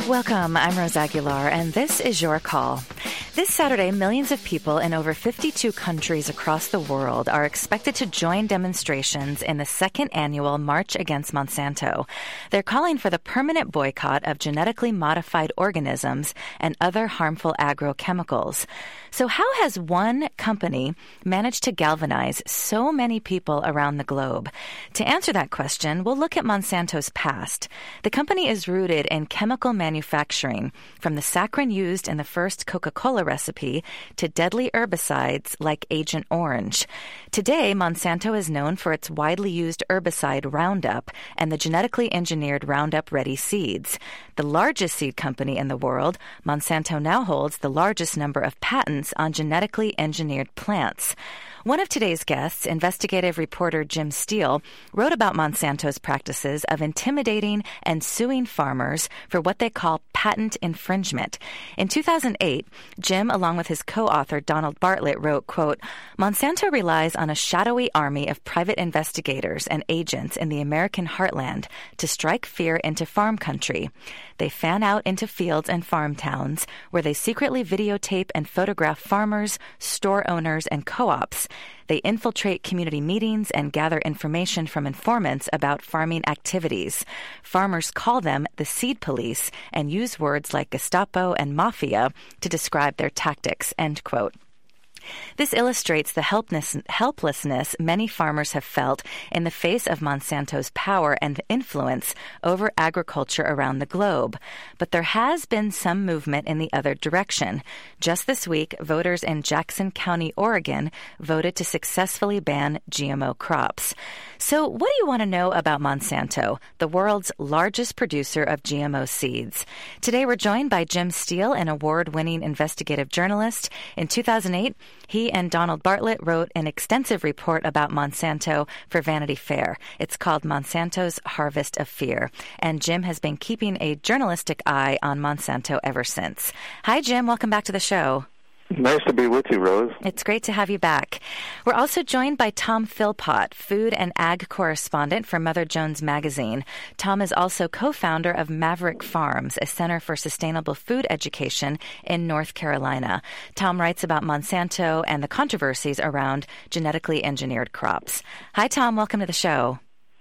Welcome, I'm Rose Aguilar, and this is Your Call. This Saturday, millions of people in over 52 countries across the world are expected to join demonstrations in the second annual March Against Monsanto. They're calling for the permanent boycott of genetically modified organisms and other harmful agrochemicals. So how has one company managed to galvanize so many people around the globe? To answer that question, we'll look at Monsanto's past. The company is rooted in chemical manufacturing, from the saccharin used in the first Coca-Cola recipe to deadly herbicides like Agent Orange. Today, Monsanto is known for its widely used herbicide Roundup and the genetically engineered Roundup Ready seeds. The largest seed company in the world, Monsanto now holds the largest number of patents on genetically engineered plants. One of today's guests, investigative reporter Jim Steele, wrote about Monsanto's practices of intimidating and suing farmers for what they call patent infringement. In 2008, Jim, along with his co-author Donald Bartlett, wrote, quote, "Monsanto relies on a shadowy army of private investigators and agents in the American heartland to strike fear into farm country. They fan out into fields and farm towns where they secretly videotape and photograph farmers, store owners, and co-ops. They infiltrate community meetings and gather information from informants about farming activities. Farmers call them the seed police and use words like Gestapo and mafia to describe their tactics," end quote. This illustrates the helplessness many farmers have felt in the face of Monsanto's power and influence over agriculture around the globe. But there has been some movement in the other direction. Just this week, voters in Jackson County, Oregon, voted to successfully ban GMO crops. So what do you want to know about Monsanto, the world's largest producer of GMO seeds? Today we're joined by Jim Steele, an award-winning investigative journalist. In 2008, he and Donald Bartlett wrote an extensive report about Monsanto for Vanity Fair. It's called Monsanto's Harvest of Fear. And Jim has been keeping a journalistic eye on Monsanto ever since. Hi, Jim. Welcome back to the show. Nice to be with you, Rose. It's great to have you back. We're also joined by Tom Philpott, food and ag correspondent for Mother Jones Magazine. Tom is also co-founder of Maverick Farms, a center for sustainable food education in North Carolina. Tom writes about Monsanto and the controversies around genetically engineered crops. Hi, Tom. Welcome to the show.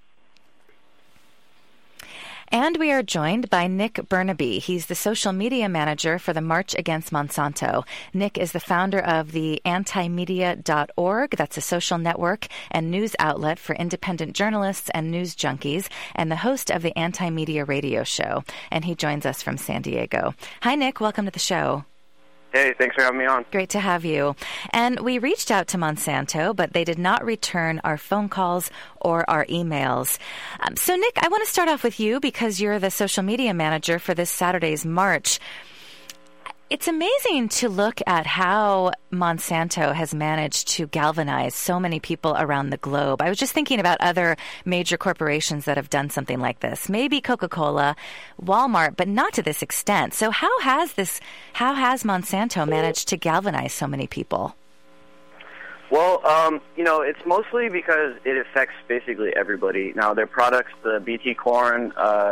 And we are joined by Nick Burnaby. He's the social media manager for the March Against Monsanto. Nick is the founder of the antimedia.org. That's a social network and news outlet for independent journalists and news junkies, and the host of the Anti-Media radio show. And he joins us from San Diego. Hi, Nick. Welcome to the show. Hey, thanks for having me on. Great to have you. And we reached out to Monsanto, but they did not return our phone calls or our emails. So, Nick, I want to start off with you because you're the social media manager for this Saturday's march. It's amazing to look at how Monsanto has managed to galvanize so many people around the globe. I was just thinking about other major corporations that have done something like this. Maybe Coca-Cola, Walmart, but not to this extent. So how has Monsanto managed to galvanize so many people? Well, it's mostly because it affects basically everybody. Now, their products, the BT corn,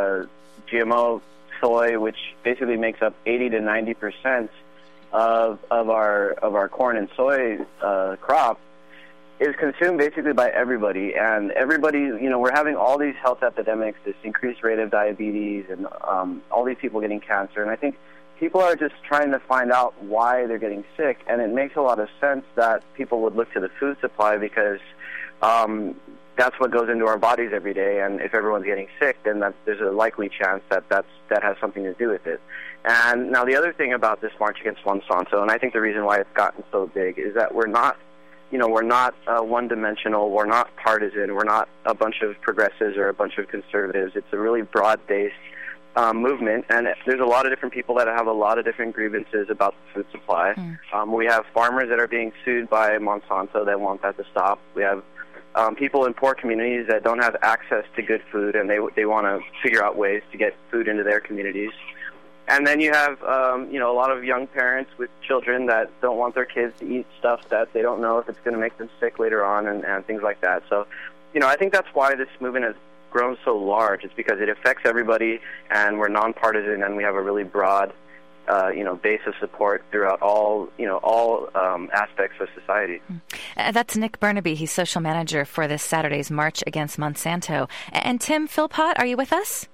GMO soy, which basically makes up 80 to 90% of our corn and soy crop, is consumed basically by everybody. And everybody, we're having all these health epidemics, this increased rate of diabetes, and all these people getting cancer. And I think people are just trying to find out why they're getting sick. And it makes a lot of sense that people would look to the food supply because that's what goes into our bodies every day, and if everyone's getting sick, then there's a likely chance that has something to do with it. And now the other thing about this March Against Monsanto, and I think the reason why it's gotten so big, is that we're not one-dimensional, we're not partisan, we're not a bunch of progressives or a bunch of conservatives. It's a really broad-based movement, and there's a lot of different people that have a lot of different grievances about the food supply. We have farmers that are being sued by Monsanto that want that to stop. We have people in poor communities that don't have access to good food, and they want to figure out ways to get food into their communities. And then you have, a lot of young parents with children that don't want their kids to eat stuff that they don't know if it's going to make them sick later on and things like that. So, I think that's why this movement has grown so large, it's because it affects everybody, and we're nonpartisan, and we have a really broad, base of support throughout all aspects of society. That's Nick Burnaby. He's social manager for this Saturday's March Against Monsanto. And Tim Philpott, are you with us?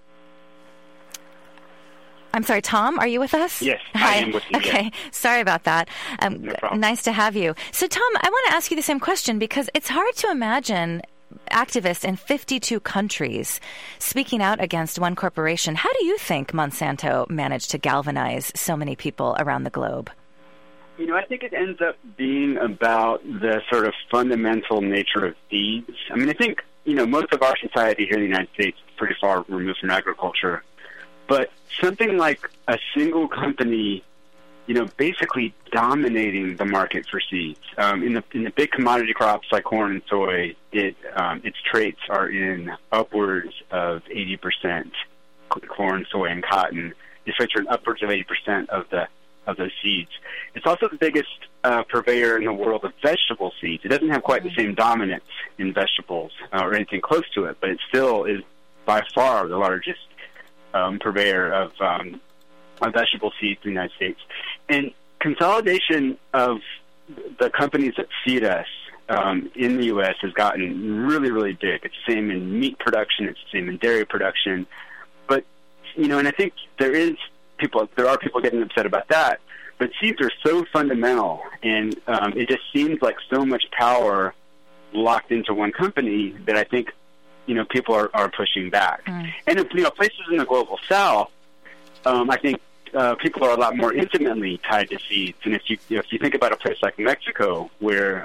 I'm sorry, Tom, are you with us? Yes, Hi. I am with you. Okay, yes. Sorry about that. No problem. Nice to have you. So, Tom, I want to ask you the same question because it's hard to imagine activists in 52 countries speaking out against one corporation. How do you think Monsanto managed to galvanize so many people around the globe? I think it ends up being about the sort of fundamental nature of seeds. I think, most of our society here in the United States is pretty far removed from agriculture. But something like a single company, basically dominating the market for seeds. In the big commodity crops like corn and soy, its traits are in upwards of 80%. Corn, soy, and cotton. Its traits are in upwards of 80% of those seeds. It's also the biggest purveyor in the world of vegetable seeds. It doesn't have quite the same dominance in vegetables or anything close to it, but it still is by far the largest purveyor of vegetable seeds in the United States. And consolidation of the companies that feed us in the U.S. has gotten really, really big. It's the same in meat production. It's the same in dairy production. But, and I think there are people getting upset about that. But seeds are so fundamental, and it just seems like so much power locked into one company that I think people are pushing back. And places in the global South, I think people are a lot more intimately tied to seeds. And if you think about a place like Mexico, where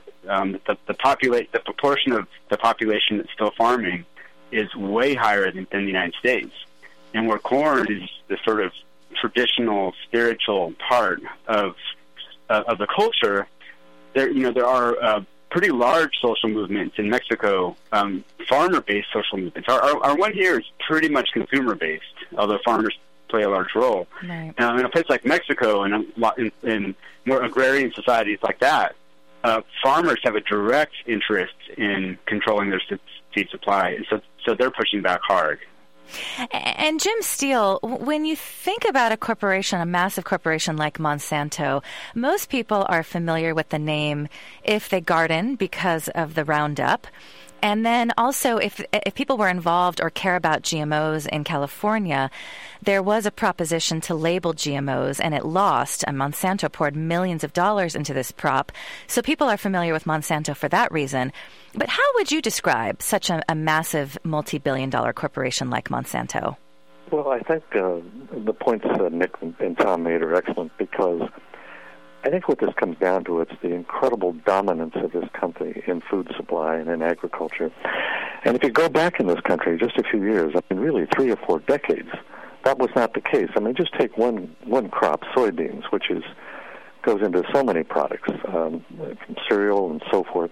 the proportion of the population that's still farming is way higher than the United States, and where corn is the sort of traditional spiritual part of the culture, there are pretty large social movements in Mexico, farmer-based social movements. Our one here is pretty much consumer-based, although farmers play a large role. Right. In a place like Mexico and in more agrarian societies like that, farmers have a direct interest in controlling their seed supply, so they're pushing back hard. And Jim Steele, when you think about a massive corporation like Monsanto, most people are familiar with the name if they garden because of the Roundup. And then also, if people were involved or care about GMOs in California, there was a proposition to label GMOs, and it lost. And Monsanto poured millions of dollars into this prop. So people are familiar with Monsanto for that reason. But how would you describe such a massive multi-billion-dollar corporation like Monsanto? Well, I think the points Nick and Tom made are excellent because I think what this comes down to, it's the incredible dominance of this country in food supply and in agriculture. And if you go back in this country just a few years, really 3 or 4 decades, that was not the case. Just take one crop, soybeans, which goes into so many products, from cereal and so forth.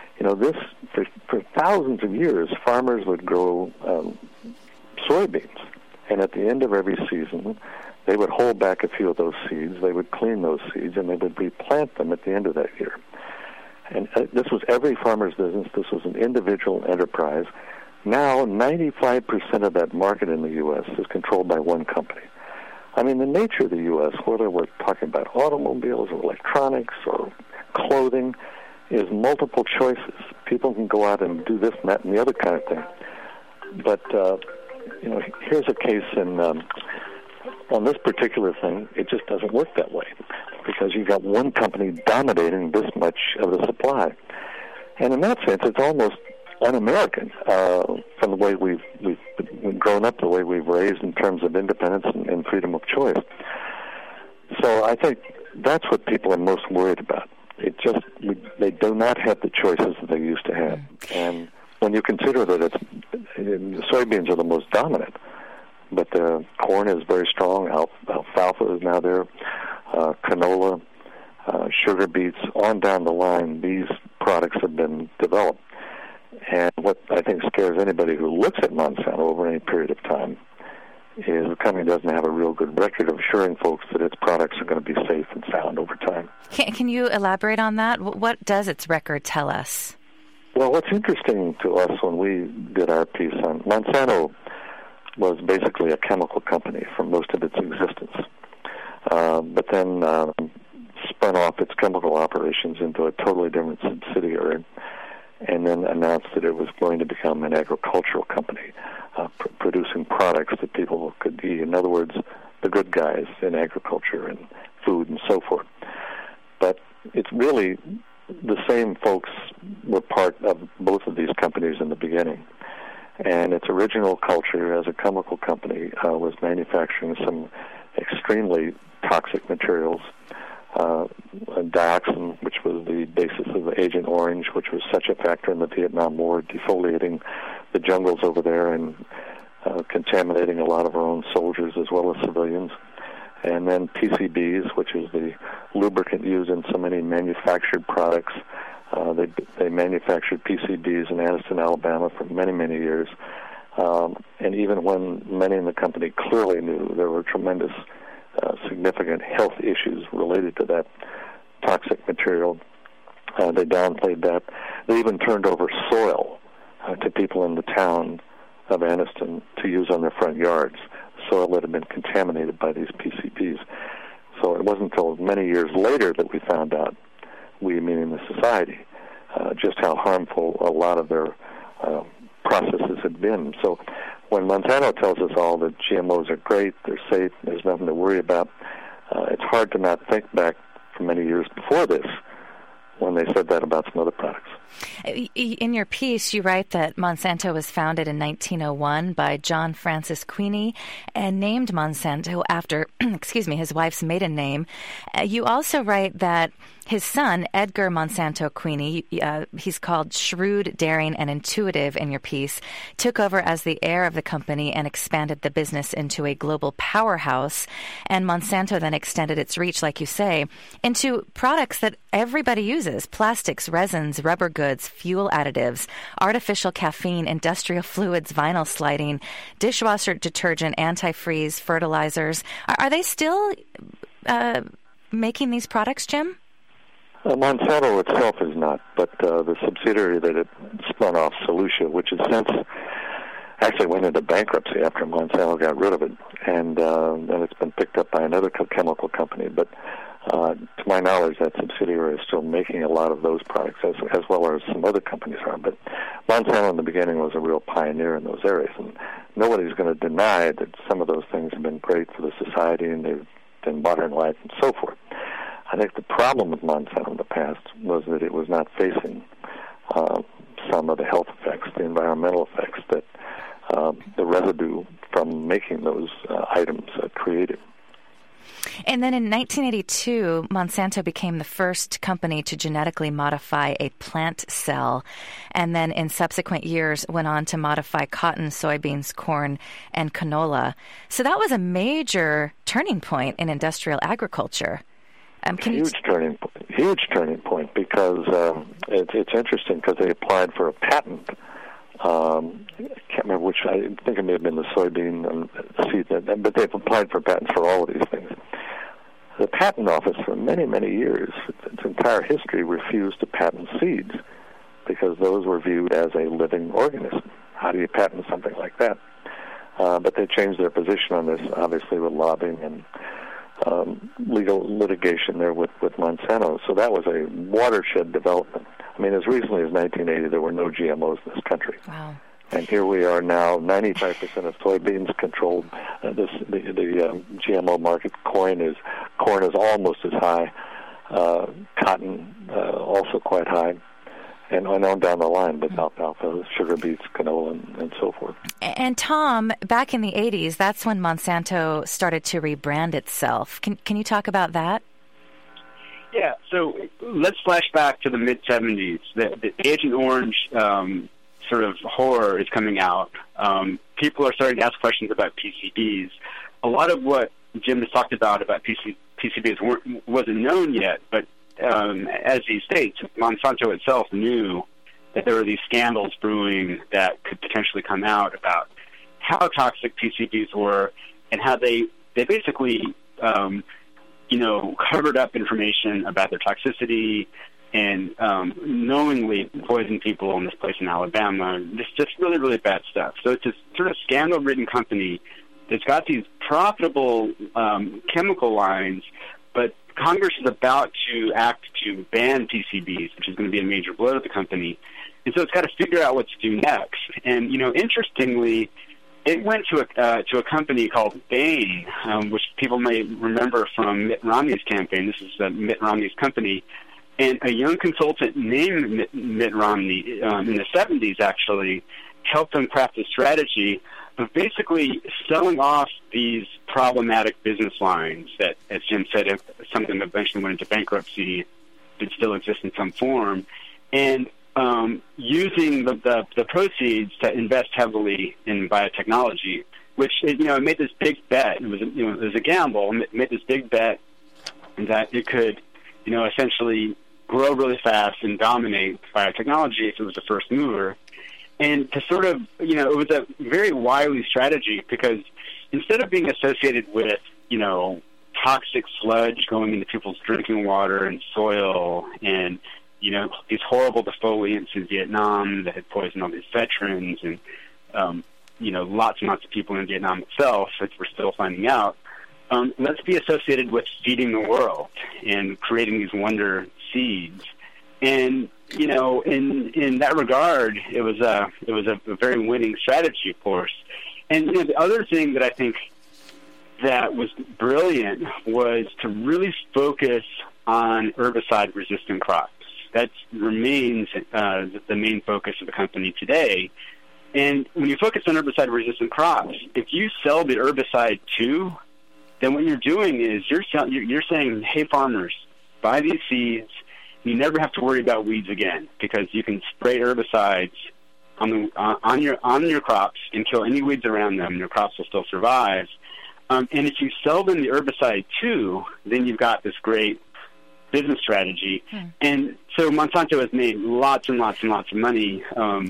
For thousands of years, farmers would grow soybeans, and at the end of every season, they would hold back a few of those seeds, they would clean those seeds, and they would replant them at the end of that year. And this was every farmer's business. This was an individual enterprise. Now, 95% of that market in the U.S. is controlled by one company. The nature of the U.S., whether we're talking about automobiles or electronics or clothing, is multiple choices. People can go out and do this and that and the other kind of thing. But, here's a case on this particular thing, it just doesn't work that way because you've got one company dominating this much of the supply. And in that sense, it's almost un-American from the way we've grown up, the way we've raised in terms of independence and freedom of choice. So I think that's what people are most worried about. They do not have the choices that they used to have. And when you consider that soybeans are the most dominant, but the corn is very strong, alfalfa is now there, canola, sugar beets, on down the line, these products have been developed. And what I think scares anybody who looks at Monsanto over any period of time is the company doesn't have a real good record of assuring folks that its products are going to be safe and sound over time. Can you elaborate on that? What does its record tell us? Well, what's interesting to us when we did our piece on Monsanto was basically a chemical company for most of its existence, but then spun off its chemical operations into a totally different subsidiary, and then announced that it was going to become an agricultural company, producing products that people could eat. In other words, the good guys in agriculture and food and so forth. But it's really the same folks were part of both of these companies in the beginning. And its original culture as a chemical company was manufacturing some extremely toxic materials, dioxin, which was the basis of Agent Orange, which was such a factor in the Vietnam War, defoliating the jungles over there and contaminating a lot of our own soldiers as well as civilians. And then PCBs, which is the lubricant used in so many manufactured products. They manufactured PCBs in Anniston, Alabama for many, many years. And even when many in the company clearly knew there were tremendous significant health issues related to that toxic material, they downplayed that. They even turned over soil to people in the town of Anniston to use on their front yards, soil that had been contaminated by these PCBs. So it wasn't until many years later that we found out, we meaning the society, just how harmful a lot of their processes had been. So when Monsanto tells us all that GMOs are great, they're safe, there's nothing to worry about, it's hard to not think back from many years before this when they said that about some other products. In your piece, you write that Monsanto was founded in 1901 by John Francis Queeny and named Monsanto after, his wife's maiden name. You also write that his son, Edgar Monsanto Queeny, he's called shrewd, daring, and intuitive in your piece, took over as the heir of the company and expanded the business into a global powerhouse. And Monsanto then extended its reach, like you say, into products that everybody uses: plastics, resins, rubber goods, fuel additives, artificial caffeine, industrial fluids, vinyl sliding, dishwasher detergent, antifreeze, fertilizers. Are they still making these products, Jim? Monsanto itself is not, but the subsidiary that it spun off, Solutia, which has since actually went into bankruptcy after Monsanto got rid of it, and then it's been picked up by another chemical company. But to my knowledge, that subsidiary is still making a lot of those products, as well as some other companies are. But Monsanto in the beginning was a real pioneer in those areas, and nobody's going to deny that some of those things have been great for the society and they've been modern life and so forth. I think the problem with Monsanto in the past was that it was not facing some of the health effects, the environmental effects that the residue from making those items created. And then in 1982, Monsanto became the first company to genetically modify a plant cell, and then in subsequent years went on to modify cotton, soybeans, corn, and canola. So that was a major turning point in industrial agriculture. Huge turning point, because it's interesting because they applied for a patent. I can't remember which. I think it may have been the soybean seed, but they've applied for patents for all of these things. The patent office for many, many years, its entire history, refused to patent seeds because those were viewed as a living organism. How do you patent something like that? But they changed their position on this, obviously, with lobbying and legal litigation there with Monsanto. So that was a watershed development. I mean, as recently as 1980, there were no GMOs in this country. Wow. And here we are now, 95% of soybeans controlled. The GMO market. Corn is almost as high. Cotton also quite high. And on down the line with alfalfa, sugar beets, canola, and so forth. And Tom, back in the 80s, that's when Monsanto started to rebrand itself. Can you talk about that? Yeah, so let's flash back to the mid-'70s. The Agent Orange sort of horror is coming out. People are starting to ask questions about PCBs. A lot of what Jim has talked about PCBs wasn't known yet, but as he states, Monsanto itself knew that there were these scandals brewing that could potentially come out about how toxic PCBs were and how they basically, covered up information about their toxicity and knowingly poison people in this place in Alabama. Just really, really bad stuff. So it's this sort of scandal-ridden company that's got these profitable chemical lines, but Congress is about to act to ban PCBs, which is going to be a major blow to the company. And so it's got to figure out what to do next. And, interestingly, it went to a company called Bain, which people may remember from Mitt Romney's campaign. This is Mitt Romney's company. And a young consultant named Mitt Romney in the 70s, actually, helped them craft a strategy of basically selling off these problematic business lines that, as Jim said, if something eventually went into bankruptcy, did still exist in some form, and using the proceeds to invest heavily in biotechnology, which it made this big bet. It was a gamble. It made this big bet that it could essentially grow really fast and dominate biotechnology if it was the first mover. And to sort of, it was a very wily strategy because instead of being associated with, toxic sludge going into people's drinking water and soil and, these horrible defoliants in Vietnam that had poisoned all these veterans and, lots and lots of people in Vietnam itself, as we're still finding out, let's be associated with feeding the world and creating these wonder seeds. And, in that regard, it was a very winning strategy, of course. And, the other thing that I think that was brilliant was to really focus on herbicide-resistant crops. That remains the main focus of the company today. And when you focus on herbicide-resistant crops, if you sell the herbicide too, then what you're doing is you're saying, hey, farmers, buy these seeds. You never have to worry about weeds again because you can spray herbicides on your crops and kill any weeds around them, and your crops will still survive. And if you sell them the herbicide too, then you've got this great business strategy. And so Monsanto has made lots and lots and lots of money.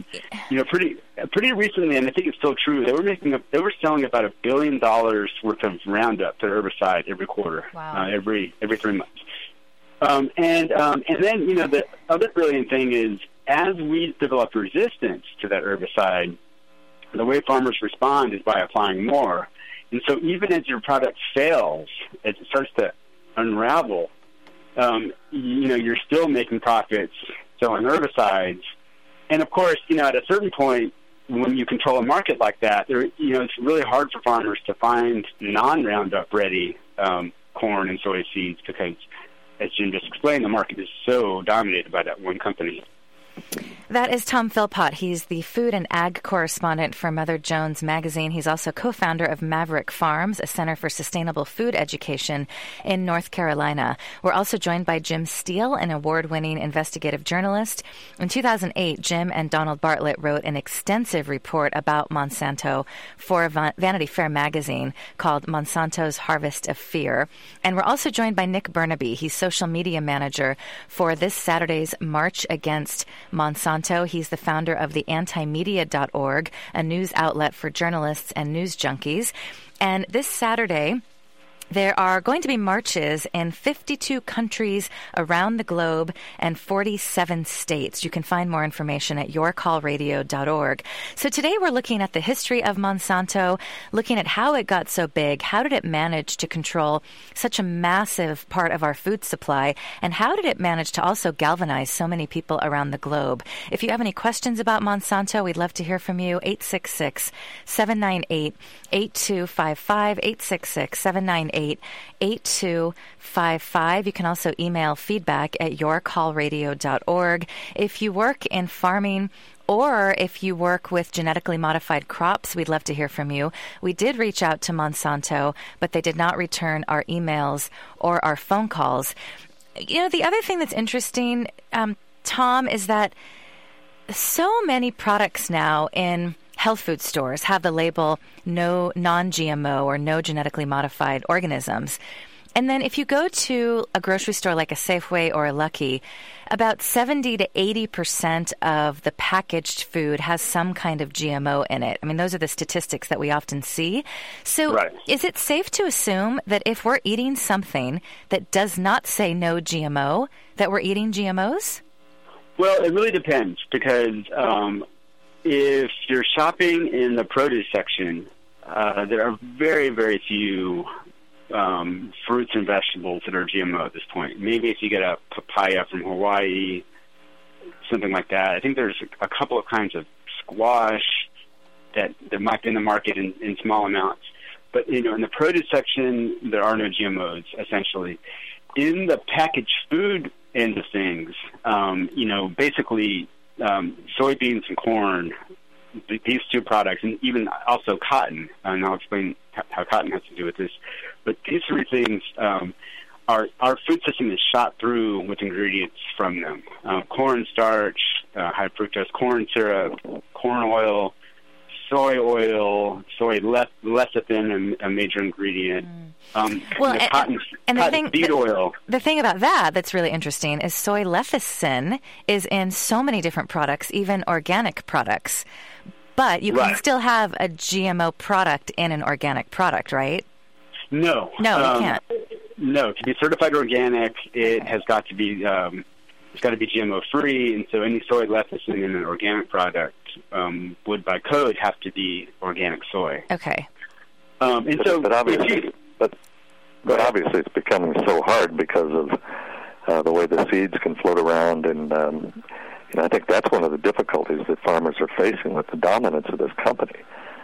Pretty recently, and I think it's still true. They were selling about $1 billion worth of Roundup, the herbicide, every quarter. Wow. Every 3 months. And then the other brilliant thing is as weeds develop resistance to that herbicide, the way farmers respond is by applying more. And so even as your product fails, as it starts to unravel, you're still making profits selling herbicides. And of course, at a certain point, when you control a market like that, it's really hard for farmers to find non-Roundup ready corn and soy seeds because, as Jim just explained, the market is so dominated by that one company. That is Tom Philpott. He's the food and ag correspondent for Mother Jones magazine. He's also co-founder of Maverick Farms, a center for sustainable food education in North Carolina. We're also joined by Jim Steele, an award-winning investigative journalist. In 2008, Jim and Donald Bartlett wrote an extensive report about Monsanto for Vanity Fair magazine called Monsanto's Harvest of Fear. And we're also joined by Nick Burnaby. He's social media manager for this Saturday's March Against Monsanto. He's the founder of the antimedia.org, a news outlet for journalists and news junkies. And this Saturday, there are going to be marches in 52 countries around the globe and 47 states. You can find more information at yourcallradio.org. So today we're looking at the history of Monsanto, looking at how it got so big, how did it manage to control such a massive part of our food supply, and how did it manage to also galvanize so many people around the globe. If you have any questions about Monsanto, we'd love to hear from you. 866-798-8255, 866-798-8255. You can also email feedback at yourcallradio.org. If you work in farming or if you work with genetically modified crops, we'd love to hear from you. We did reach out to Monsanto, but they did not return our emails or our phone calls. The other thing that's interesting, Tom, is that so many products now in health food stores have the label no non-GMO or no genetically modified organisms. And then if you go to a grocery store like a Safeway or a Lucky, about 70 to 80% of the packaged food has some kind of GMO in it. I mean, those are the statistics that we often see. So Is it safe to assume that if we're eating something that does not say no GMO, that we're eating GMOs? Well, it really depends, because if you're shopping in the produce section, there are very, very few fruits and vegetables that are GMO at this point. Maybe if you get a papaya from Hawaii, something like that. I think there's a couple of kinds of squash that might be in the market in small amounts. But, in the produce section, there are no GMOs, essentially. In the packaged food end of things, basically soybeans and corn, these two products, and even also cotton, and I'll explain how cotton has to do with this. But these three things, our food system is shot through with ingredients from them. Corn starch, high fructose corn syrup, corn oil, soy lecithin, a major ingredient. Cotton seed oil. The thing about that's really interesting is soy lecithin is in so many different products, even organic products. But you can still have a GMO product in an organic product, right? No, you can't. No, to be certified organic, it has got to be GMO free, and so any soy lecithin in an organic product would, by code, have to be organic soy. Okay. But obviously it's becoming so hard because of the way the seeds can float around, and I think that's one of the difficulties that farmers are facing with the dominance of this company.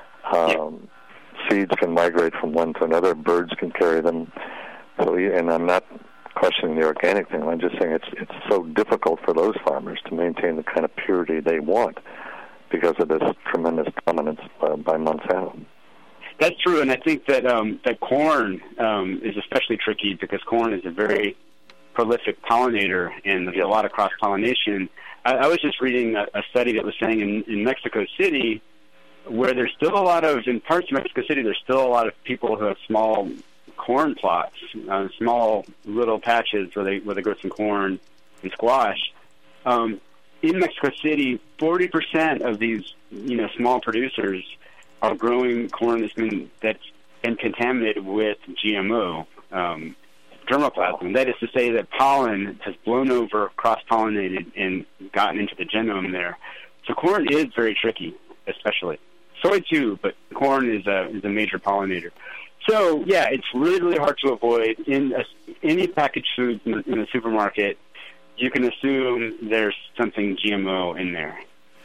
Seeds can migrate from one to another. Birds can carry them. So, and I'm not questioning the organic thing. I'm just saying it's so difficult for those farmers to maintain the kind of purity they want because of this tremendous dominance by Monsanto. That's true, and I think that that corn is especially tricky because corn is a very prolific pollinator, and there's a lot of cross-pollination. I was just reading a study that was saying in Mexico City, where there's still a lot of, in parts of Mexico City, there's still a lot of people who have small corn plots, small little patches where they grow some corn and squash. In Mexico City, 40% of these small producers are growing corn that's been contaminated with GMO germplasm. That is to say that pollen has blown over, cross-pollinated, and gotten into the genome there. So corn is very tricky, especially. Soy too, but corn is a major pollinator. So, yeah, it's really, really hard to avoid. In any packaged food in the supermarket, you can assume there's something GMO in there.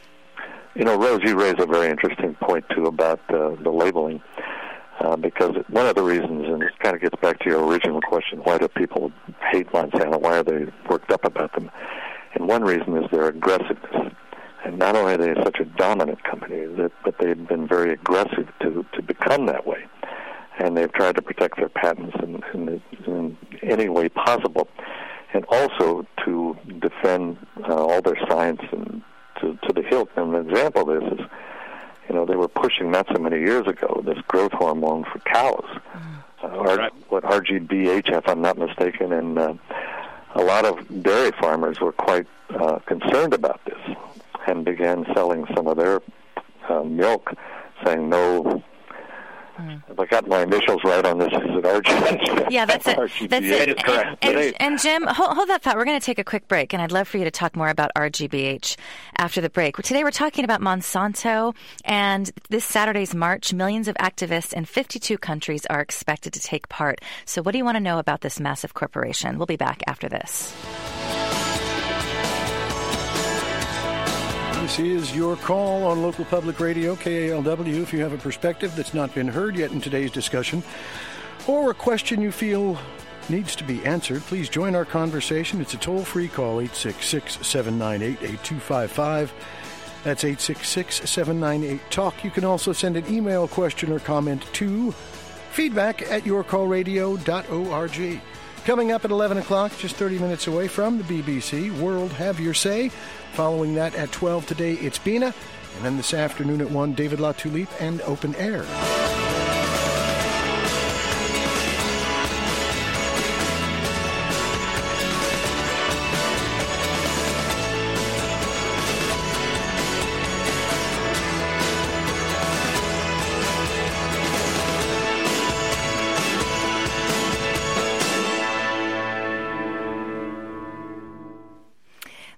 Rose, you raise a very interesting point, too, about the labeling, because one of the reasons, and this kind of gets back to your original question, why do people hate Monsanto? Why are they worked up about them? And one reason is their aggressiveness. And not only are they such a dominant company, but they've been very aggressive to become that way. And they've tried to protect their patents in any way possible, and also to defend all their science and to the hilt. And an example of this is, they were pushing not so many years ago this growth hormone for cows, RGBH, if I'm not mistaken, and a lot of dairy farmers were quite concerned about this and began selling some of their milk, saying no. If I got my initials right on this, is it RGBH? Yeah, that's it. That's it. That is correct. And Jim, hold that thought. We're going to take a quick break, and I'd love for you to talk more about RGBH after the break. Today we're talking about Monsanto, and this Saturday's march, millions of activists in 52 countries are expected to take part. So what do you want to know about this massive corporation? We'll be back after this. This is Your Call on local public radio, KALW. If you have a perspective that's not been heard yet in today's discussion, or a question you feel needs to be answered, please join our conversation. It's a toll-free call, 866-798-8255. That's 866-798-TALK. You can also send an email question or comment to feedback@yourcallradio.org. Coming up at 11 o'clock, just 30 minutes away from the BBC, World Have Your Say. Following that at 12 today, it's Bina. And then this afternoon at 1, David LaTulippe and Open Air.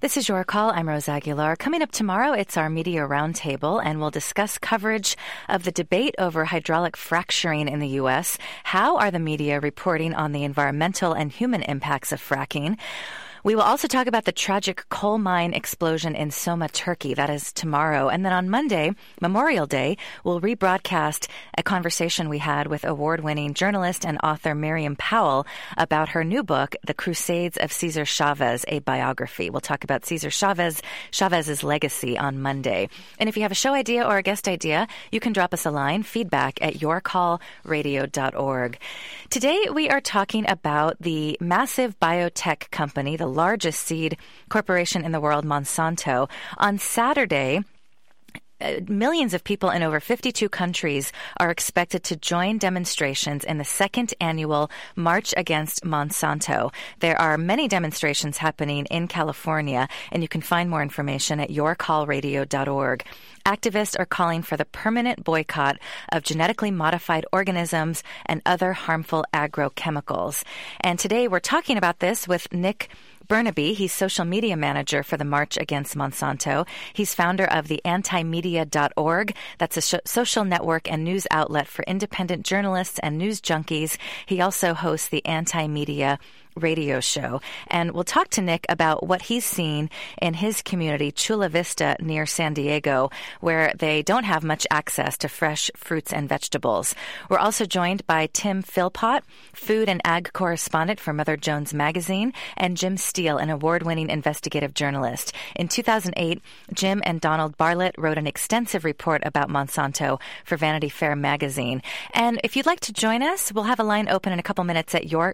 This is Your Call. I'm Rose Aguilar. Coming up tomorrow, it's our Media Roundtable, and we'll discuss coverage of the debate over hydraulic fracturing in the U.S. How are the media reporting on the environmental and human impacts of fracking? We will also talk about the tragic coal mine explosion in Soma, Turkey. That is tomorrow. And then on Monday, Memorial Day, we'll rebroadcast a conversation we had with award-winning journalist and author Miriam Powell about her new book, The Crusades of Cesar Chavez, a biography. We'll talk about Cesar Chavez's legacy on Monday. And if you have a show idea or a guest idea, you can drop us a line, feedback@yourcallradio.org. Today, we are talking about the massive biotech company, the largest seed corporation in the world, Monsanto. On Saturday, millions of people in over 52 countries are expected to join demonstrations in the second annual March Against Monsanto. There are many demonstrations happening in California, and you can find more information at yourcallradio.org. Activists are calling for the permanent boycott of genetically modified organisms and other harmful agrochemicals. And today we're talking about this with Nick Burnaby. He's social media manager for the March Against Monsanto. He's founder of the antimedia.org. That's a social network and news outlet for independent journalists and news junkies. He also hosts the Anti-Media radio show. And we'll talk to Nick about what he's seen in his community, Chula Vista, near San Diego, where they don't have much access to fresh fruits and vegetables. We're also joined by Tim Philpott, food and ag correspondent for Mother Jones Magazine, and Jim Steele, an award-winning investigative journalist. In 2008, Jim and Donald Bartlett wrote an extensive report about Monsanto for Vanity Fair magazine. And if you'd like to join us, we'll have a line open in a couple minutes at your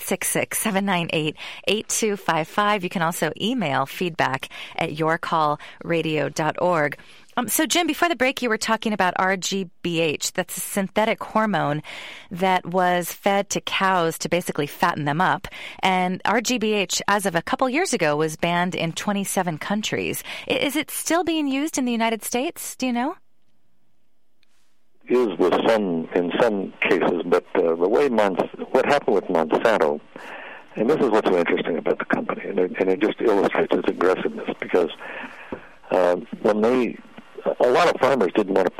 866-798-8255. You can also email feedback@yourcallradio.org. So, Jim, before the break, you were talking about RGBH. That's a synthetic hormone that was fed to cows to basically fatten them up. And RGBH, as of a couple years ago, was banned in 27 countries. Is it still being used in the United States? Do you know? Is with in some cases, but what happened with Monsanto, and this is what's so interesting about the company, and it just illustrates its aggressiveness, because a lot of farmers didn't want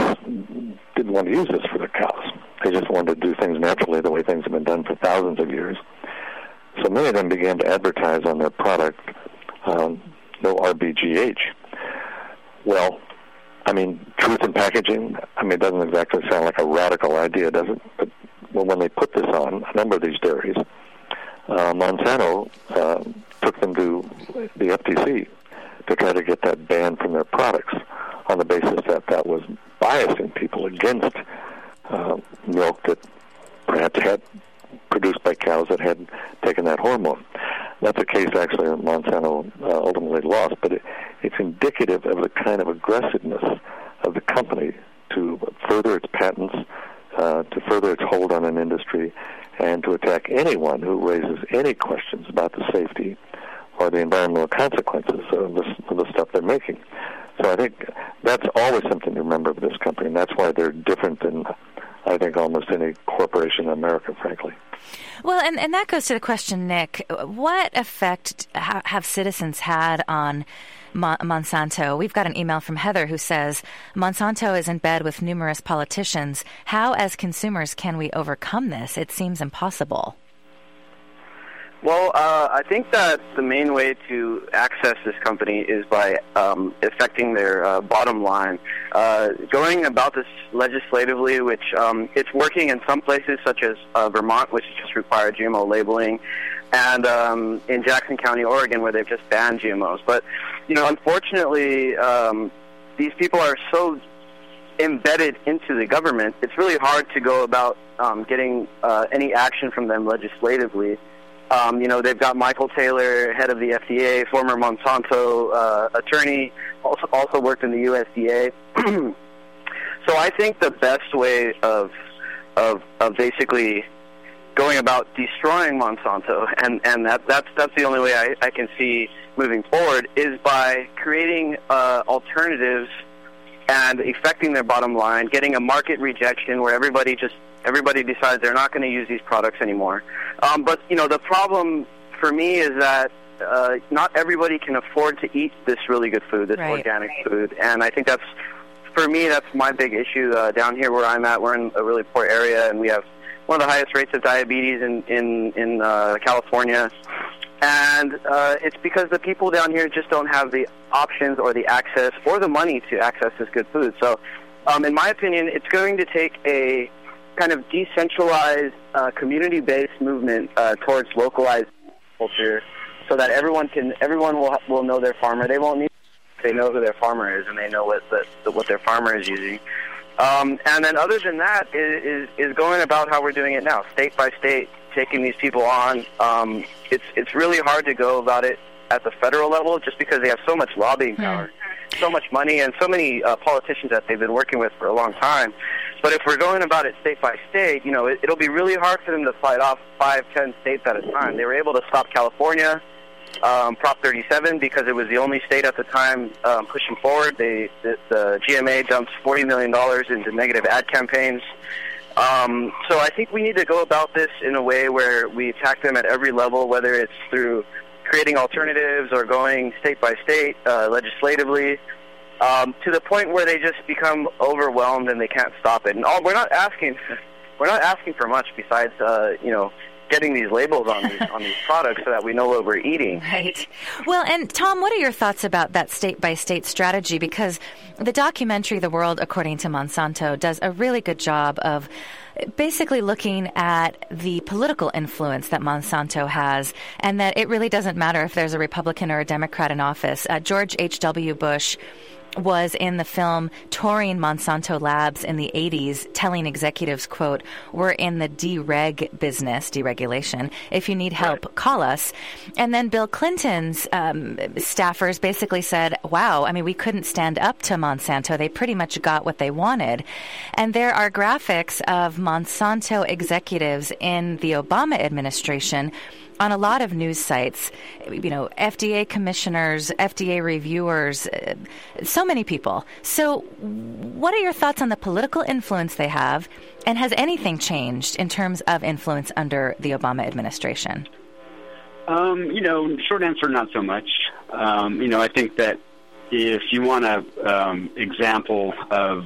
to use this for their cows. They just wanted to do things naturally, the way things have been done for thousands of years. So many of them began to advertise on their product, no RBGH. Well, I mean, truth in packaging, it doesn't exactly sound like a radical idea, does it? But when they put this on a number of these dairies, Monsanto took them to the FTC to try to get that banned from their products on the basis that that was biasing people against milk that perhaps had produced by cows that had taken that hormone. That's a case, actually, that Monsanto ultimately lost, but it's indicative of the kind of aggressiveness of the company to further its patents, to further its hold on an industry, and to attack anyone who raises any questions about the safety or the environmental consequences of the stuff they're making. So I think that's always something to remember of this company, and that's why they're different than, I think, almost any corporation in America, frankly. Well, and that goes to the question, Nick, what effect have citizens had on Monsanto? We've got an email from Heather who says, Monsanto is in bed with numerous politicians. How, as consumers, can we overcome this? It seems impossible. Well, I think that the main way to access this company is by affecting their bottom line. Going about this legislatively, which it's working in some places, such as Vermont, which just required GMO labeling, and in Jackson County, Oregon, where they've just banned GMOs. But, unfortunately, these people are so embedded into the government, it's really hard to go about getting any action from them legislatively. They've got Michael Taylor, head of the FDA, former Monsanto attorney, also worked in the USDA. So I think the best way of basically going about destroying Monsanto, and that's the only way I can see moving forward, is by creating alternatives and affecting their bottom line, getting a market rejection where everybody decides they're not going to use these products anymore. But the problem for me is that not everybody can afford to eat this really good food, this organic food, and I think that's, for me, that's my big issue down here where I'm at. We're in a really poor area, and we have one of the highest rates of diabetes in California, and it's because the people down here just don't have the options or the access or the money to access this good food. So, in my opinion, it's going to take a kind of decentralized, community-based movement towards localized culture, so that everyone will know their farmer. They won't need. They know who their farmer is, and they know what their farmer is using. And then, other than that, is going about how we're doing it now, state by state, taking these people on. It's really hard to go about it at the federal level, just because they have so much lobbying power, so much money, and so many politicians that they've been working with for a long time. But if we're going about it state by state, it'll be really hard for them to fight off 5-10 states at a time. They were able to stop California. Prop 37, because it was the only state at the time pushing forward. The GMA dumped $40 million into negative ad campaigns. So I think we need to go about this in a way where we attack them at every level, whether it's through creating alternatives or going state by state legislatively, to the point where they just become overwhelmed and they can't stop it. And we're not asking for much besides getting these labels on these products so that we know what we're eating. Right. Well, and Tom, what are your thoughts about that state-by-state strategy? Because the documentary The World According to Monsanto does a really good job of basically looking at the political influence that Monsanto has, and that it really doesn't matter if there's a Republican or a Democrat in office. George H.W. Bush was in the film touring Monsanto labs in the 80s, telling executives, quote, "We're in the dereg business, deregulation. If you need help, call us." And then Bill Clinton's staffers basically said, wow, we couldn't stand up to Monsanto. They pretty much got what they wanted. And there are graphics of Monsanto executives in the Obama administration on a lot of news sites, FDA commissioners, FDA reviewers, so many people. So what are your thoughts on the political influence they have, and has anything changed in terms of influence under the Obama administration? Short answer, not so much. I think that if you want an example of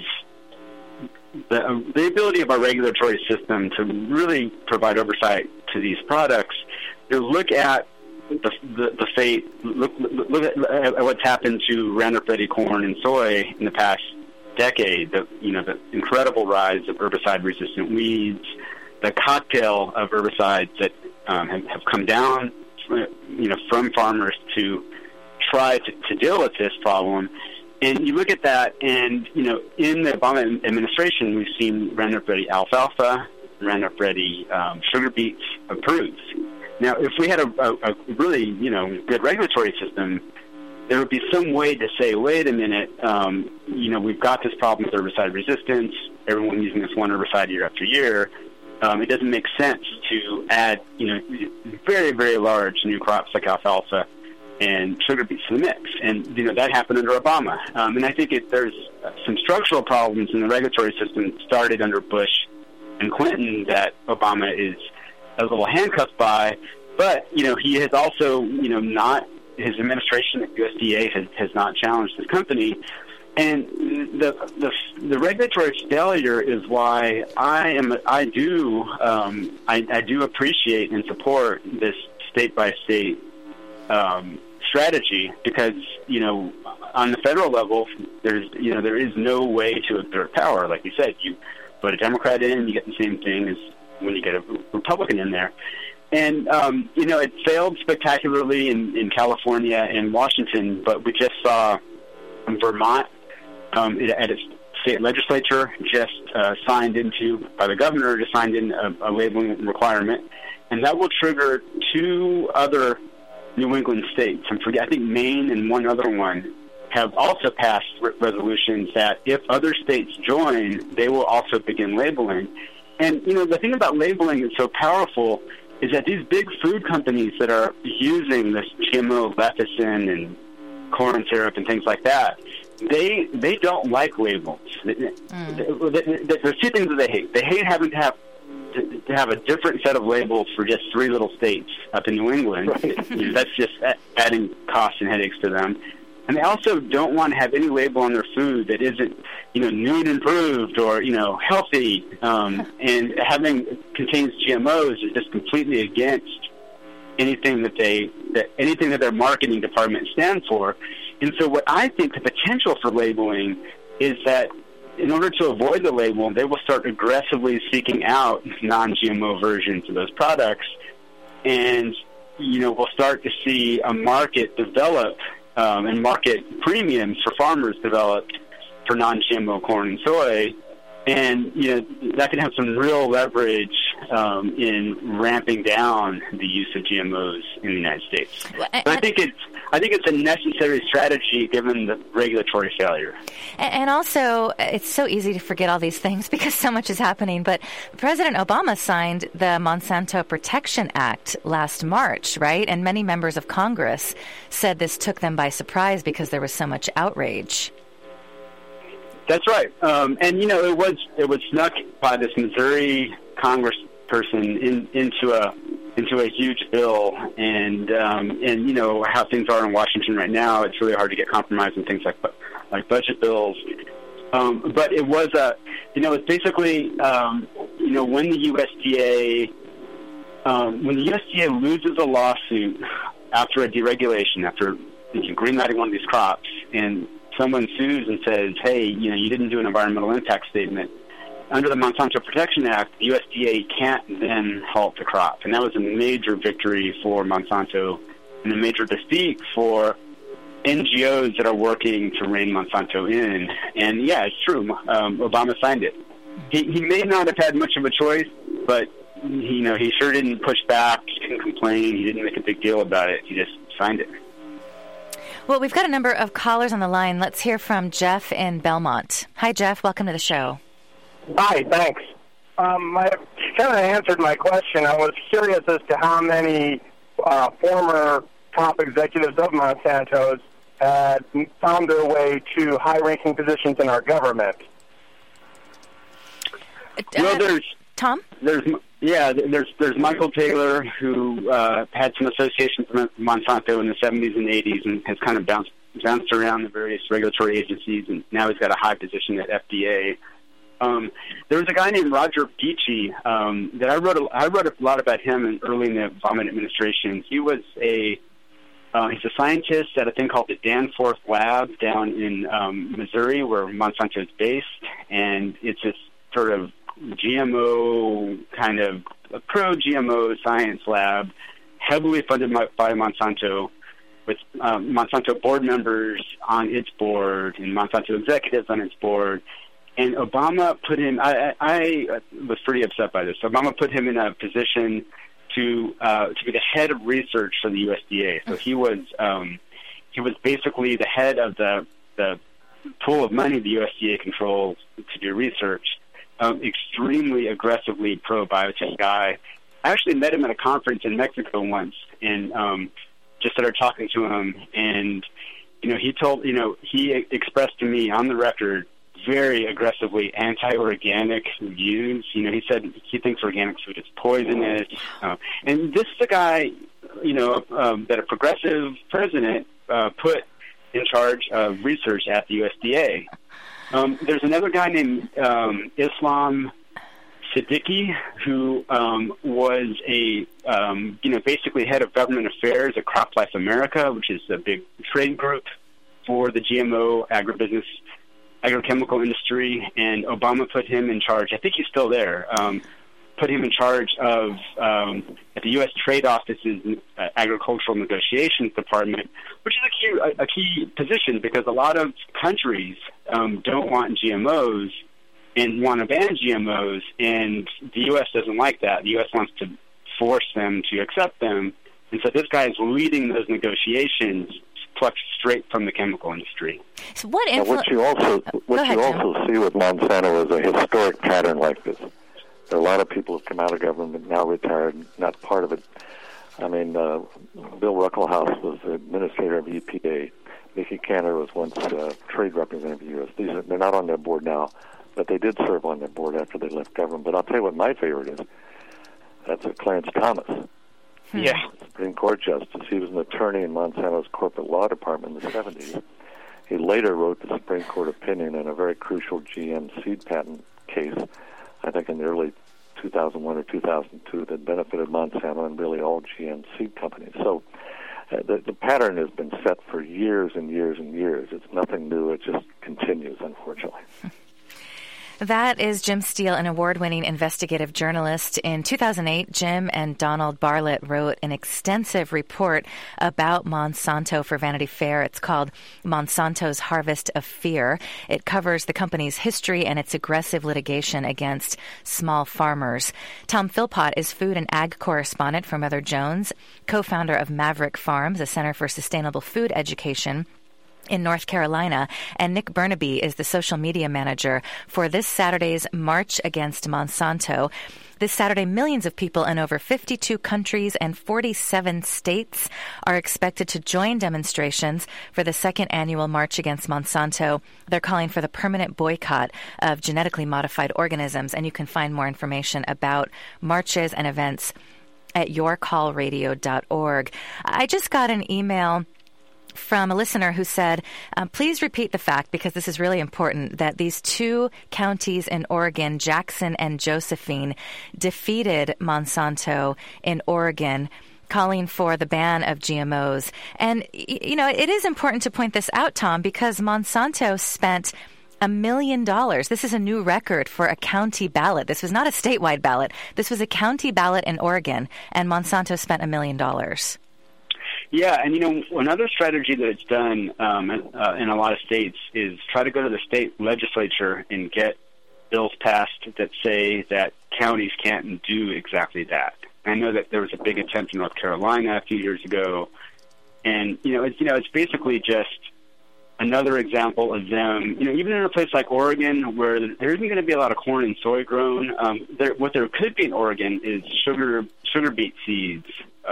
the ability of our regulatory system to really provide oversight to these products, look at the fate. Look at what's happened to Roundup Ready corn and soy in the past decade. The incredible rise of herbicide-resistant weeds, the cocktail of herbicides that have come down, from farmers to try to deal with this problem. And you look at that, and in the Obama administration, we've seen Roundup Ready alfalfa, Roundup Ready sugar beets approved. Now, if we had a really, good regulatory system, there would be some way to say, wait a minute, we've got this problem with herbicide resistance, everyone using this one herbicide year after year. It doesn't make sense to add, very, very large new crops like alfalfa and sugar beets to the mix. And, that happened under Obama. And I think there's some structural problems in the regulatory system that started under Bush and Clinton that Obama is a little handcuffed by, but he has also not, his administration at USDA has not challenged his company, and the regulatory failure is why I do appreciate and support this state by state strategy, because on the federal level there is no way to exert power. Like you said, you put a Democrat in, you get the same thing as when you get a Republican in there. And, it failed spectacularly in California and Washington, but we just saw Vermont at its state legislature just signed into, by the governor, just signed in a labeling requirement. And that will trigger 2 other New England states. I think Maine and one other one have also passed resolutions that if other states join, they will also begin labeling. And, the thing about labeling is so powerful is that these big food companies that are using this GMO lecithin and corn syrup and things like that, they don't like labels. There's 2 things that they hate. They hate having to to have a different set of labels for just 3 little states up in New England. Right. That's just adding costs and headaches to them. And they also don't want to have any label on their food that isn't, new and improved or, healthy. And contains GMOs is just completely against anything that their marketing department stands for. And so what I think the potential for labeling is that in order to avoid the label, they will start aggressively seeking out non-GMO versions of those products. And, we'll start to see a market develop and market premiums for farmers developed for non-GMO corn and soy. And, that can have some real leverage in ramping down the use of GMOs in the United States. And I think it's a necessary strategy given the regulatory failure. And also, it's so easy to forget all these things because so much is happening. But President Obama signed the Monsanto Protection Act last March, right? And many members of Congress said this took them by surprise because there was so much outrage. That's right, and it was snuck by this Missouri congressperson into a huge bill, and how things are in Washington right now. It's really hard to get compromise in things like budget bills. But it was it's basically when the USDA loses a lawsuit after a deregulation, after greenlighting one of these crops, and someone sues and says, hey, you didn't do an environmental impact statement. Under the Monsanto Protection Act, the USDA can't then halt the crop. And that was a major victory for Monsanto and a major defeat for NGOs that are working to rein Monsanto in. And, yeah, it's true. Obama signed it. He may not have had much of a choice, but, he sure didn't push back. He didn't complain. He didn't make a big deal about it. He just signed it. Well, we've got a number of callers on the line. Let's hear from Jeff in Belmont. Hi, Jeff. Welcome to the show. Hi, thanks. I kind of answered my question. I was curious as to how many former top executives of Monsanto's had found their way to high-ranking positions in our government. Well, there's Tom. There's Michael Taylor, who had some associations with Monsanto in the 70s and 80s and has kind of bounced around the various regulatory agencies, and now he's got a high position at FDA. There was a guy named Roger Beachy that I wrote a lot about him early in the Obama administration. He was he's a scientist at a thing called the Danforth Lab down in Missouri, where Monsanto is based, and it's this sort of GMO kind of a pro-GMO science lab, heavily funded by Monsanto, with Monsanto board members on its board and Monsanto executives on its board. And Obama put him, I was pretty upset by this. Obama put him in a position to be the head of research for the USDA. So he was basically the head of the pool of money the USDA controls to do research. Extremely aggressively pro-biotech guy. I actually met him at a conference in Mexico once and just started talking to him. And, he expressed to me on the record very aggressively anti-organic views. He said he thinks organic food is poisonous. And this is a guy, that a progressive president put in charge of research at the USDA. There's another guy named Islam Siddiqui, who was basically head of government affairs at CropLife America, which is a big trade group for the GMO agrochemical industry. And Obama put him in charge. I think he's still there. Put him in charge of at the U.S. Trade Office's Agricultural Negotiations Department, which is a key position because a lot of countries don't want GMOs and want to ban GMOs, and the U.S. doesn't like that. The U.S. wants to force them to accept them, and so this guy is leading those negotiations plucked straight from the chemical industry. So what you also see with Monsanto is a historic pattern like this. There are a lot of people who have come out of government, now retired, not part of it. I mean, Bill Ruckelshaus was the administrator of EPA. Mickey Cantor was once trade representative of the U.S. They're not on their board now, but they did serve on their board after they left government. But I'll tell you what my favorite is. That's Clarence Thomas. Yeah. Supreme Court justice. He was an attorney in Monsanto's corporate law department in the 70s. He later wrote the Supreme Court opinion in a very crucial GM seed patent case, I think in the early 2001 or 2002, that benefited Monsanto and really all GM seed companies. So the pattern has been set for years and years and years. It's nothing new. It just continues, unfortunately. That is Jim Steele, an award-winning investigative journalist. In 2008, Jim and Donald Bartlett wrote an extensive report about Monsanto for Vanity Fair. It's called Monsanto's Harvest of Fear. It covers the company's history and its aggressive litigation against small farmers. Tom Philpott is food and ag correspondent for Mother Jones, co-founder of Maverick Farms, a center for sustainable food education in North Carolina, and Nick Burnaby is the social media manager for this Saturday's March Against Monsanto. This Saturday, millions of people in over 52 countries and 47 states are expected to join demonstrations for the second annual March Against Monsanto. They're calling for the permanent boycott of genetically modified organisms, and you can find more information about marches and events at yourcallradio.org. I just got an email from a listener who said, please repeat the fact, because this is really important, that these two counties in Oregon, Jackson and Josephine, defeated Monsanto in Oregon, calling for the ban of GMOs. And, you know, it is important to point this out, Tom, because Monsanto spent $1 million. This is a new record for a county ballot. This was not a statewide ballot. This was a county ballot in Oregon, and Monsanto spent $1 million. Yeah, and, you know, another strategy that it's done in a lot of states is try to go to the state legislature and get bills passed that say that counties can't do exactly that. I know that there was a big attempt in North Carolina a few years ago, and, it's basically just another example of them, even in a place like Oregon where there isn't going to be a lot of corn and soy grown, what there could be in Oregon is sugar beet seeds.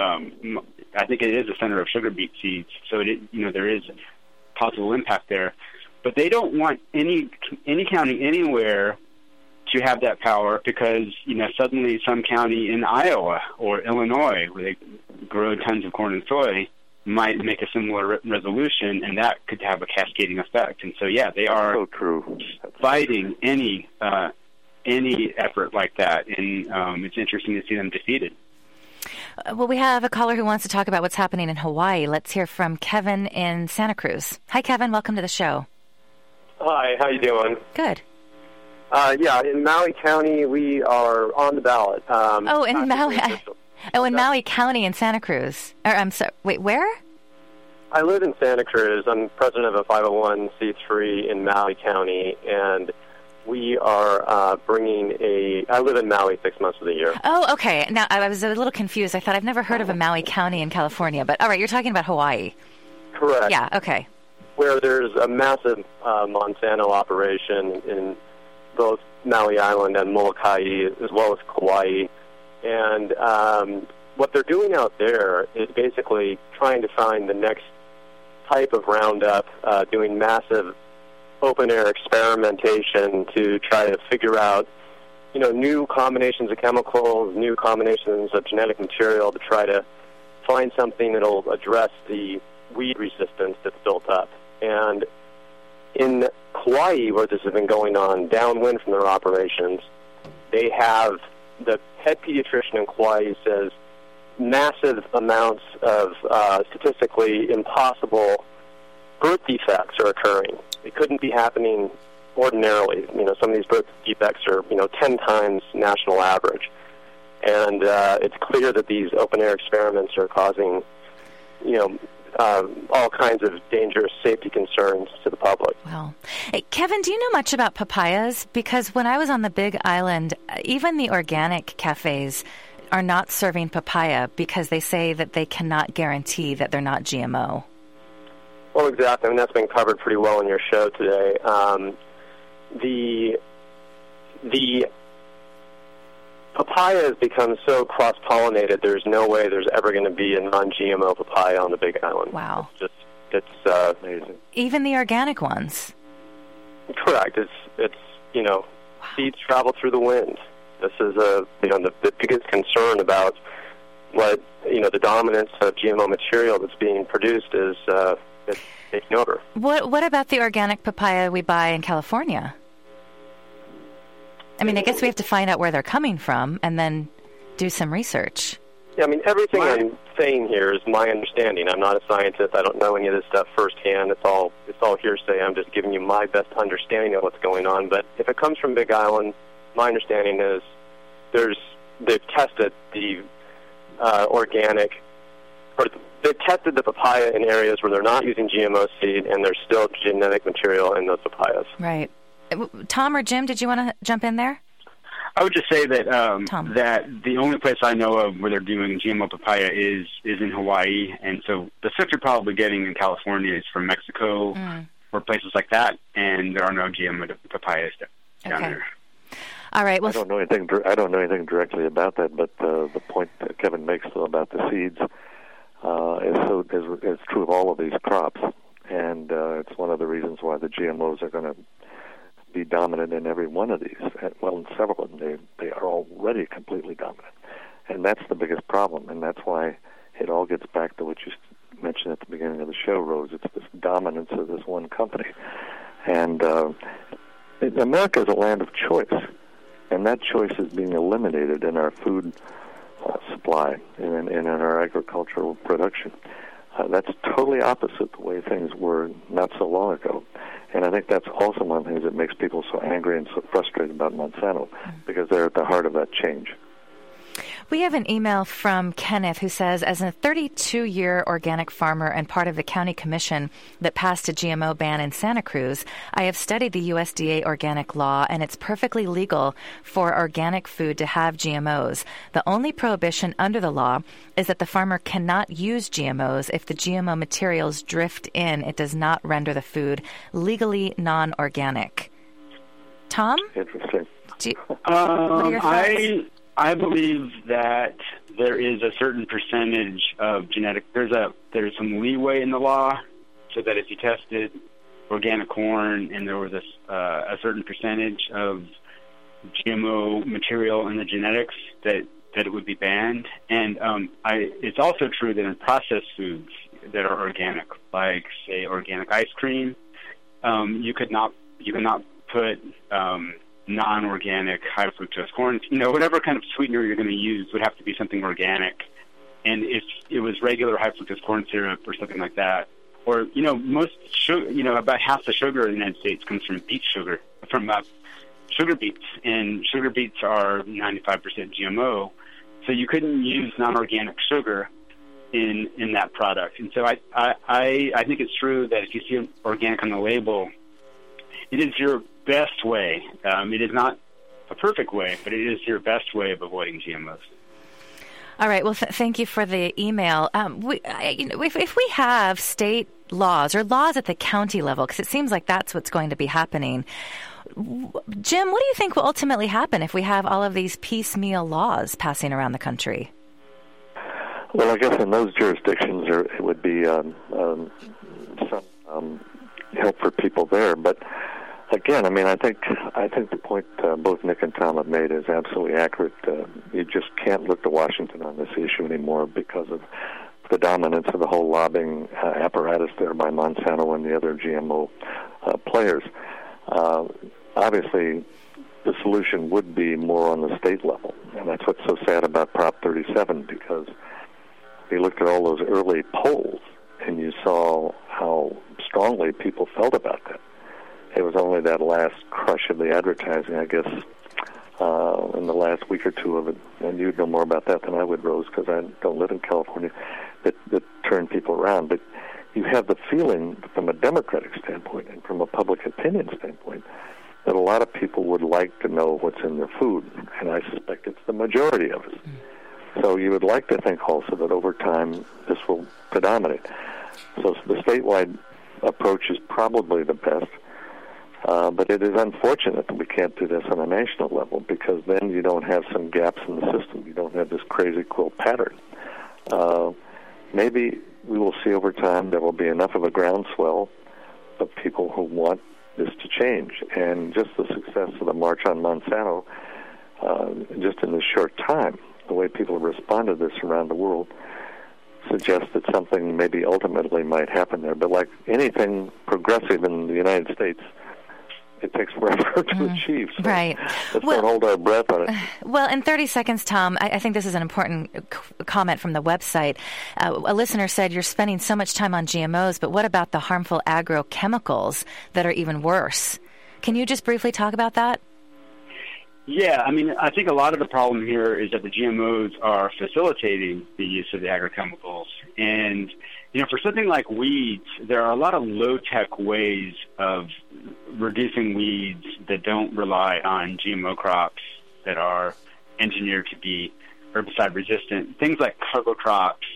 I think it is a center of sugar beet seeds, so there is possible impact there. But they don't want any county anywhere to have that power because, suddenly some county in Iowa or Illinois where they grow tons of corn and soy might make a similar resolution, and that could have a cascading effect. And so, they are so true. Fighting any effort like that, and it's interesting to see them defeated. Well, we have a caller who wants to talk about what's happening in Hawaii. Let's hear from Kevin in Santa Cruz. Hi, Kevin. Welcome to the show. Hi. How you doing? Good. In Maui County, we are on the ballot. In Maui. In Maui County in Santa Cruz. I'm sorry. Wait, where? I live in Santa Cruz. I'm president of a 501c3 in Maui County, and we are I live in Maui 6 months of the year. Oh, okay. Now, I was a little confused. I thought I've never heard of a Maui County in California, but all right, you're talking about Hawaii. Correct. Yeah, okay. Where there's a massive Monsanto operation in both Maui Island and Molokai, as well as Kauai. And what they're doing out there is basically trying to find the next type of Roundup, doing massive open-air experimentation to try to figure out, new combinations of chemicals, new combinations of genetic material to try to find something that will address the weed resistance that's built up. And in Kauai, where this has been going on, downwind from their operations, they have the head pediatrician in Kauai says massive amounts of statistically impossible birth defects are occurring. It couldn't be happening ordinarily. Some of these birth defects are, 10 times national average. And it's clear that these open-air experiments are causing, all kinds of dangerous safety concerns to the public. Wow. Hey, Kevin, do you know much about papayas? Because when I was on the Big Island, even the organic cafes are not serving papaya because they say that they cannot guarantee that they're not GMO. Well, exactly. That's been covered pretty well in your show today. The papaya has become so cross-pollinated, there's no way there's ever going to be a non-GMO papaya on the Big Island. Wow. It's amazing. Even the organic ones? Correct. It's wow. Seeds travel through the wind. This is the biggest concern about what the dominance of GMO material that's being produced is taking over. What about the organic papaya we buy in California? I mean, I guess we have to find out where they're coming from and then do some research. Yeah, I mean, everything I'm saying here is my understanding. I'm not a scientist. I don't know any of this stuff firsthand. It's all hearsay. I'm just giving you my best understanding of what's going on. But if it comes from Big Island, my understanding is they've tested the they've tested the papaya in areas where they're not using GMO seed, and there's still genetic material in those papayas. Right. Tom or Jim, did you want to jump in there? I would just say that that the only place I know of where they're doing GMO papaya is in Hawaii, and so the stuff you're probably getting in California is from Mexico or places like that, and there are no GMO papayas down there. All right. Well, I don't know anything directly about that, but the point that Kevin makes though about the seeds is true of all of these crops, and it's one of the reasons why the GMOs are going to be dominant in every one of these. Well, in several of them, they are already completely dominant, and that's the biggest problem. And that's why it all gets back to what you mentioned at the beginning of the show, Rose. It's this dominance of this one company, and America is a land of choice. And that choice is being eliminated in our food supply and in our agricultural production. That's totally opposite the way things were not so long ago. And I think that's also one of the things that makes people so angry and so frustrated about Monsanto, because they're at the heart of that change. We have an email from Kenneth who says, as a 32-year organic farmer and part of the county commission that passed a GMO ban in Santa Cruz, I have studied the USDA organic law, and it's perfectly legal for organic food to have GMOs. The only prohibition under the law is that the farmer cannot use GMOs if the GMO materials drift in. It does not render the food legally non-organic. Tom? Interesting. What are your thoughts? I believe that there is a certain percentage of genetic. There's some leeway in the law, so that if you tested organic corn and there was a certain percentage of GMO material in the genetics, that it would be banned. And it's also true that in processed foods that are organic, like say organic ice cream, you could not put non-organic high fructose corn. Whatever kind of sweetener you're going to use would have to be something organic. And if it was regular high fructose corn syrup or something like that, or most sugar, about half the sugar in the United States comes from beet sugar, from sugar beets, and sugar beets are 95% GMO. So you couldn't use non-organic sugar in that product. And so I think it's true that if you see organic on the label, it is your best way. It is not a perfect way, but it is your best way of avoiding GMOs. All right. Well, thank you for the email. If we have state laws or laws at the county level, because it seems like that's what's going to be happening, Jim, what do you think will ultimately happen if we have all of these piecemeal laws passing around the country? Well, I guess in those jurisdictions it would be some help for people there, but again, I mean, I think the point both Nick and Tom have made is absolutely accurate. You just can't look to Washington on this issue anymore because of the dominance of the whole lobbying apparatus there by Monsanto and the other GMO players. Obviously, the solution would be more on the state level, and that's what's so sad about Prop 37, because you looked at all those early polls and you saw how strongly people felt about that. It was only that last crush of the advertising, I guess, in the last week or two of it, and you'd know more about that than I would, Rose, because I don't live in California, that turned people around. But you have the feeling from a Democratic standpoint and from a public opinion standpoint that a lot of people would like to know what's in their food, and I suspect it's the majority of us. So you would like to think also that over time this will predominate. So the statewide approach is probably the best. But it is unfortunate that we can't do this on a national level, because then you don't have some gaps in the system. You don't have this crazy quilt pattern. Maybe we will see over time there will be enough of a groundswell of people who want this to change. And just the success of the March on Monsanto just in this short time, the way people have responded to this around the world suggests that something maybe ultimately might happen there. But like anything progressive in the United States, it takes forever to achieve. So right. Let's not hold our breath on it. Well, in 30 seconds, Tom, I think this is an important comment from the website. A listener said, you're spending so much time on GMOs, but what about the harmful agrochemicals that are even worse? Can you just briefly talk about that? Yeah, I mean, I think a lot of the problem here is that the GMOs are facilitating the use of the agrochemicals. And, you know, for something like weeds, there are a lot of low-tech ways of reducing weeds that don't rely on GMO crops that are engineered to be herbicide-resistant. Things like cover crops,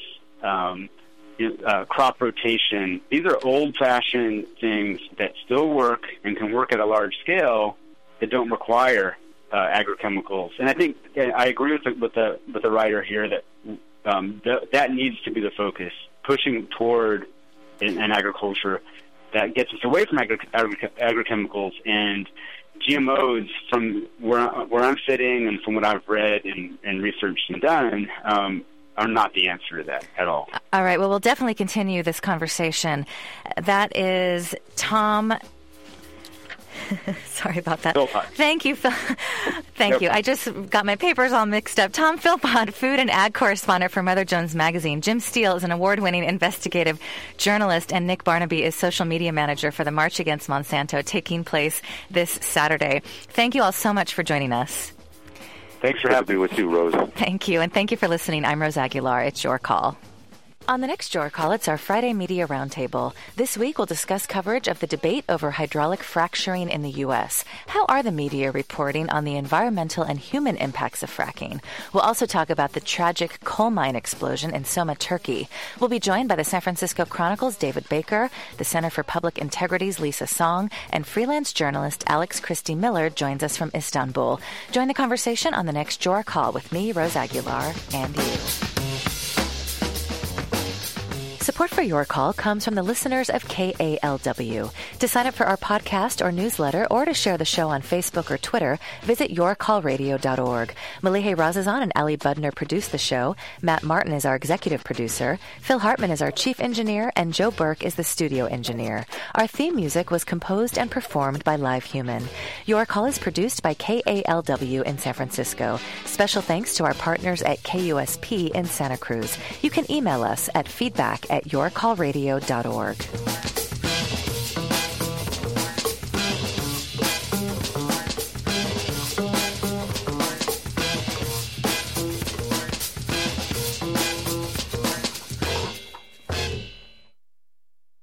crop rotation. These are old-fashioned things that still work and can work at a large scale that don't require agrochemicals. And I think I agree with the writer here that that needs to be the focus, pushing toward an agriculture that gets us away from agrochemicals. And GMOs, from where I'm sitting and from what I've read and researched and done, are not the answer to that at all. All right. Well, we'll definitely continue this conversation. That is Tom. Sorry about that. Philpott. Thank you, Phil. Thank you. I just got my papers all mixed up. Tom Philpott, food and ag correspondent for Mother Jones Magazine. Jim Steele is an award-winning investigative journalist, and Nick Barnaby is social media manager for the March Against Monsanto, taking place this Saturday. Thank you all so much for joining us. Thanks for having me with you, Rose. Thank you, and thank you for listening. I'm Rose Aguilar. It's your call. On the next Your Call, it's our Friday Media Roundtable. This week, we'll discuss coverage of the debate over hydraulic fracturing in the U.S. How are the media reporting on the environmental and human impacts of fracking? We'll also talk about the tragic coal mine explosion in Soma, Turkey. We'll be joined by the San Francisco Chronicle's David Baker, the Center for Public Integrity's Lisa Song, and freelance journalist Alex Christie Miller joins us from Istanbul. Join the conversation on the next Your Call with me, Rose Aguilar, and you. Support for Your Call comes from the listeners of KALW. To sign up for our podcast or newsletter or to share the show on Facebook or Twitter, visit yourcallradio.org. Malihe Razazan and Ali Budner produce the show. Matt Martin is our executive producer. Phil Hartman is our chief engineer, and Joe Burke is the studio engineer. Our theme music was composed and performed by Live Human. Your Call is produced by KALW in San Francisco. Special thanks to our partners at KUSP in Santa Cruz. You can email us at feedback@yourcallradio.org.